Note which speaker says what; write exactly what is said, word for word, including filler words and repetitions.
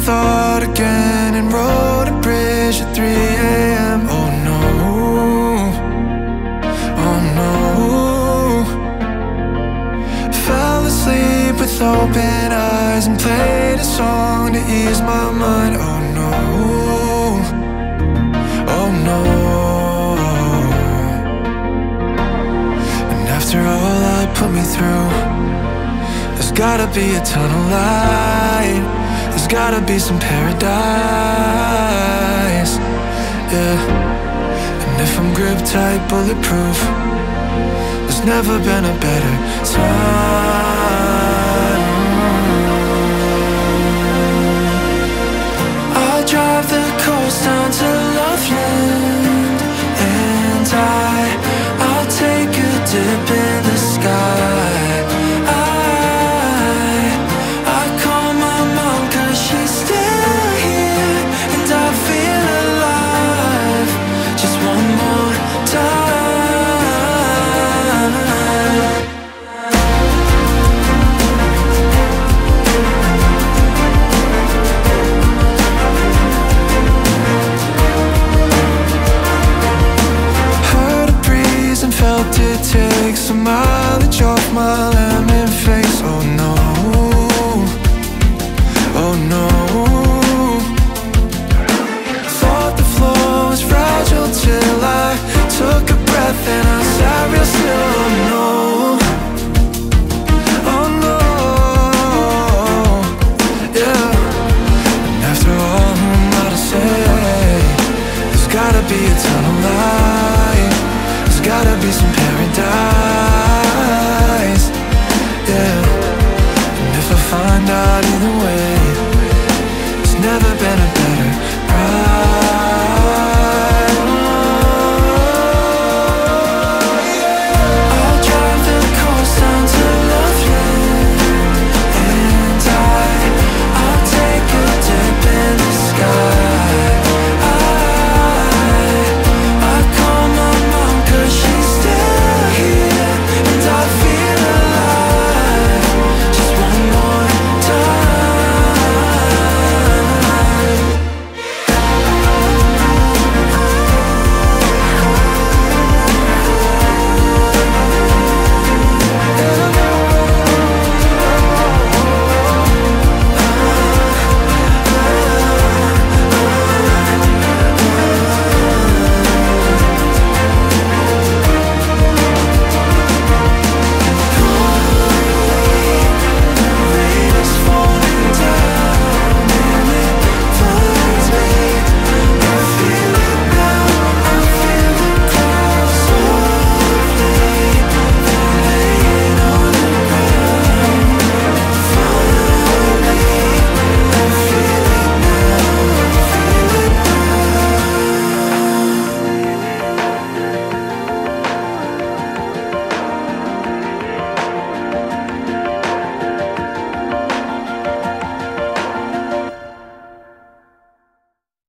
Speaker 1: thought again and rode a bridge at three a m Oh no, oh no. Fell asleep with open eyes and played a song to ease my mind. Oh no, oh no. And after all that put me through, there's gotta be a tunnel light, there's gotta be some paradise, yeah. And if I'm grip tight, bulletproof, there's never been a better time. I'll drive the coast down to Loveland, and I, I'll take a dip in the sky. Take some mileage off my lemon face. Oh no, oh no. Thought the floor was fragile till I took a breath and I sat real slow.